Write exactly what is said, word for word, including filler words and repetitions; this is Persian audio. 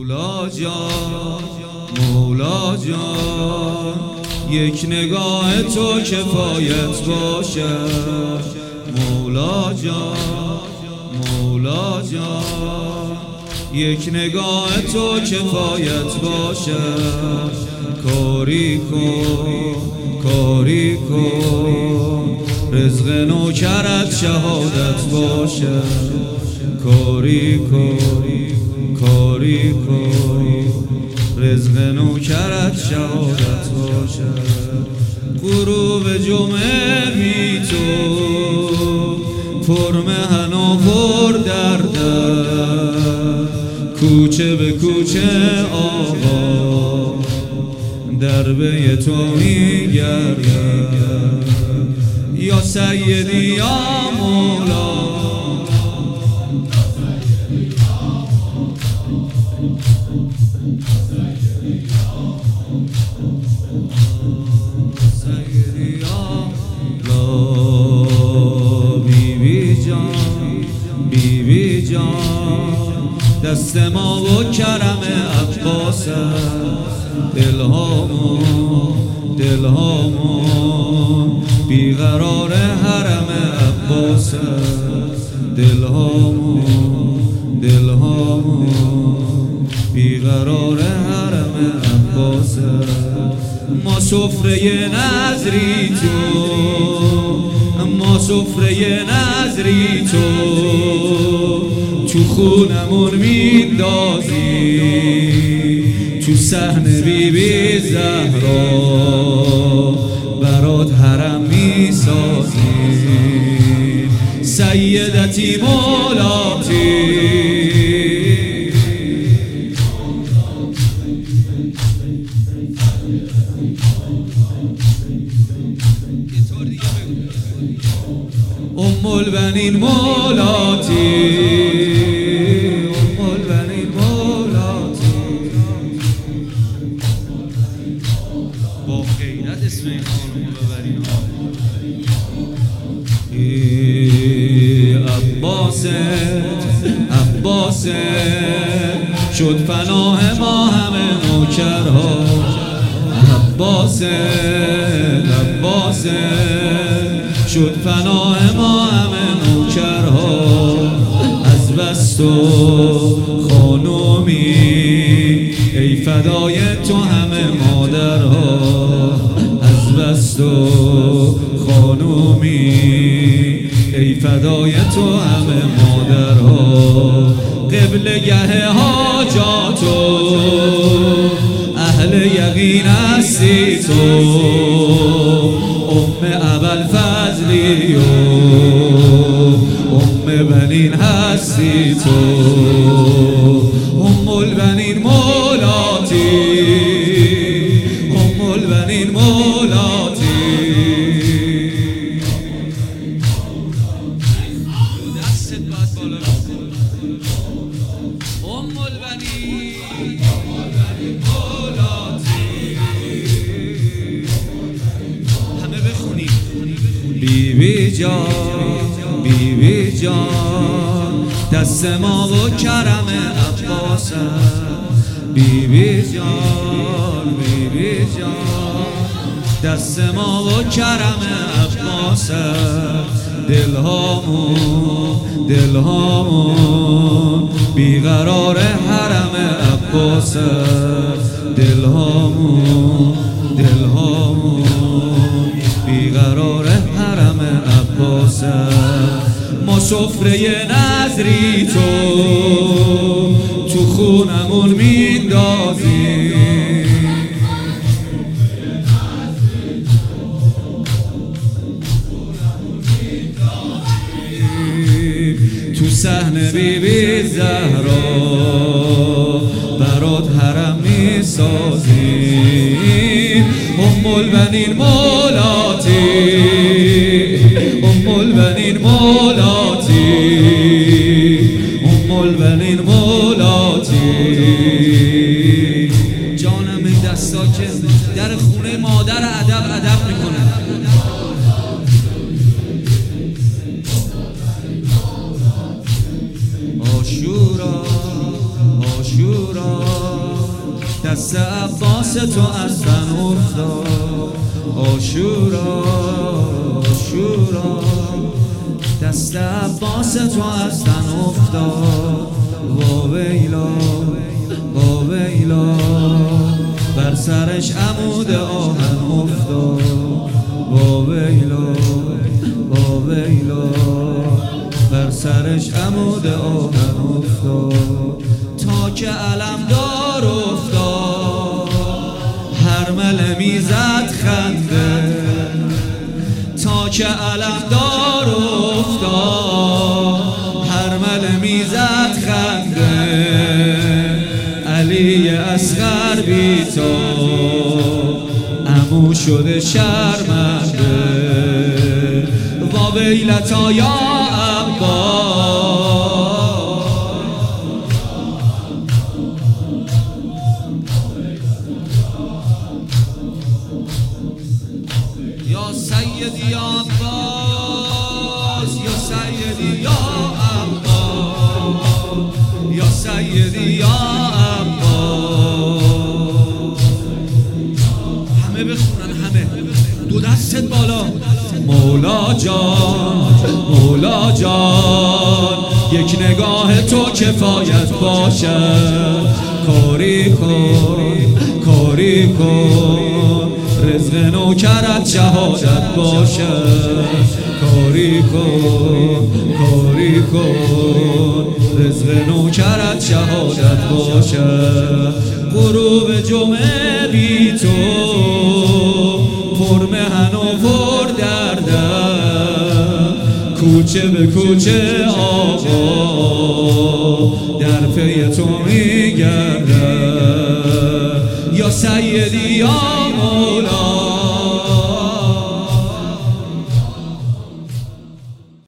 مولا جان مولا جان یک نگاه تو کفایت باشه مولا جان مولا جان یک نگاه تو کفایت باشه کاری کن کاری کن رزق نوکرت شهادت باشه کاری کن کاری کن رزق نوکرت شهادت باشه غروب جمعه بی تو پرمهن و پر درده کوچه به کوچه آقا دربه تو میگرده یا سیدی یا مولا سیدی یا بی بی جان بی بی جان دست ما و کرم عباسه دلهامون دلهامون بیقرار حرم عباسه دلهامون دلهامون بیقرار حرم عباسه ما سفره نظری تو ما سفره نظری تو تو خونمون میندازی تو صحن بی بی زهرا برات حرم میسازی سیدتی مولاتی ام البنین مولاتی ام البنین مولاتی با غیرت اسم این خانم ببرین عباسه عباسه شد پناه ما همه نوکرها عباسه عباسه شد پناه ما همه نوکرها از بس و خانومی ای فدای تو همه مادرها از بس و خانومی ای فدای تو همه مادرها قبلگه حاجاتو اهل یقین هستی تو ام ابوالفضلی و ام بنین هستی تو ام البنین مولاتی ام البنین مولاتی دستت باید بالا ام البنین مولاتی همه بخونیم بی بی جان بی بی جان دست ما و کرم عباسه بی بی جان بی بی جان دست ما و کرم عباسه دلهامون دلهامون بیقرار حرم عباسه دلهامون دلهامون بیقرار حرم عباسه ما سفره نظری تو تو خونمون میندازی تو صحن بی بی زهرا برات حرم میسازی ام البنین مولاتی ام البنین مولاتی ام البنین مولاتی جانم این دستا که در خونه مادر ادب ادب میکنه آشورا آشورا دست عباس تو از تن افتاد. عاشورا عاشورا دست عباس تو از تن افتاد. وا ویلا وا ویلا بر سرش عمود آهن افتاد. وا ویلا وا ویلا بر سرش عمود آهن افتاد. تا که علمدار افتاد هرمله میزد خنده. تا که علمدار افتاد هرمله میزد خنده. علی اصغر بی تو عمو شده شرمنده. وا ویلتا یا عباس یا سیدی یا عباس یا سیدی یا عباس یا سیدی یا عباس. همه بخونن همه دو دستت بالا. مولا جان مولا جان یک نگاه تو کفایت باشد. کاری کن کاری کن رزق نوکرت شهادت باشد. کاری کن کاری کن رزق نوکرت شهادت باشد. غروب جمعه بی تو پر مهن و پر دردم. کوچه به کوچه آقا در پی تو میگردم. یا سیدی یا